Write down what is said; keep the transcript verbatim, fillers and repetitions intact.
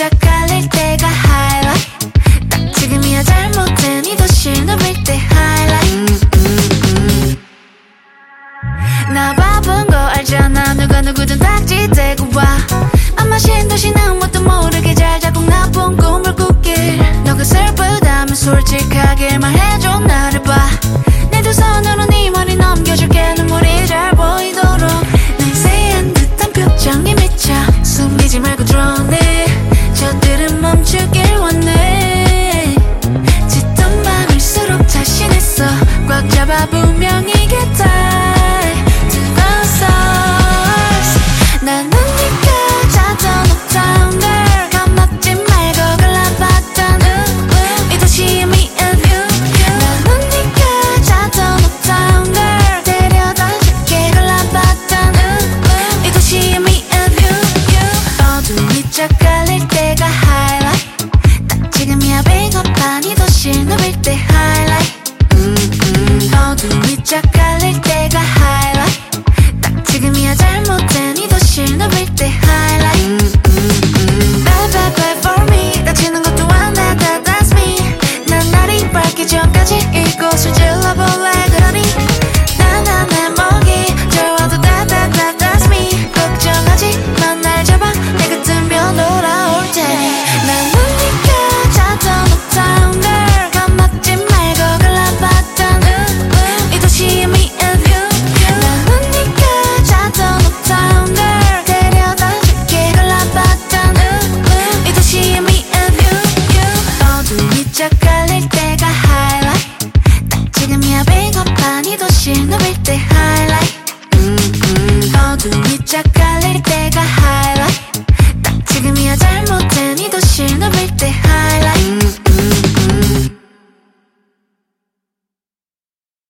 짝 깔릴 때가 highlight. 딱 지금이야 잘못된 이 도시를 누빌 때 highlight. 음, 음, 음. 나 바쁜 거 알잖아. 누가 누구든 딱지대고 와. 안 마신 도시는 뭣도 모르게 잘 자고 나쁜 꿈을 꾸길. 너가 슬프다면 솔직하게 말해줘. 나를 봐. 내 두 손으로 네 머리 넘겨줄게. 눈물이 잘 보이도록. 날 세한 듯한 표정이 미쳐. 숨기지 말고 drone it. 저들은 멈추길 원해. 짙은 밤일수록 자신 있어. 꽉 잡아 분명히 get high to the stars. 나는 네가 찾던 uptown girl. 겁먹지 말고 골라봤던 이 도시의 me and you. 나는 네가 찾던 uptown girl. 데려다 줄게 골라봤던 이 도시의 me and you. 어둠이 쫙 깔릴 때가 highlight. 딱 지금이야 비겁한 이 도시를 누빌 때 highlight. 음, 음. 어둠이 쫙 깔릴 때가 highlight. 딱 지금이야 잘못된 이 도시를 누빌 때 highlight. 음, 음, 음. Bad, bad, bad for me. 다치는 것도 안 돼, that, that's me. 난 날이 밝기 전까지 이곳을 질러볼래 그러니. 난 난 내 목이 저와도 that, that, that, that's me. 걱정하지만 날 잡아 내 같으면 돌아올 테니. 나는 네가 찾던 uptown girl. 겁먹지 말고 골라봤던 이 도시의 me and you. 나는 네가 찾던 uptown girl. 데려다 줄게 골라봤던 이 도시의 me and you. 어둠이 쫙 깔릴 때가 highlight. 딱 지금이야 비겁한 이 도시를 누빌 때 highlight. 음, 음. 어둠이 쫙 깔릴 때가 highlight. 딱 지금이야 잘못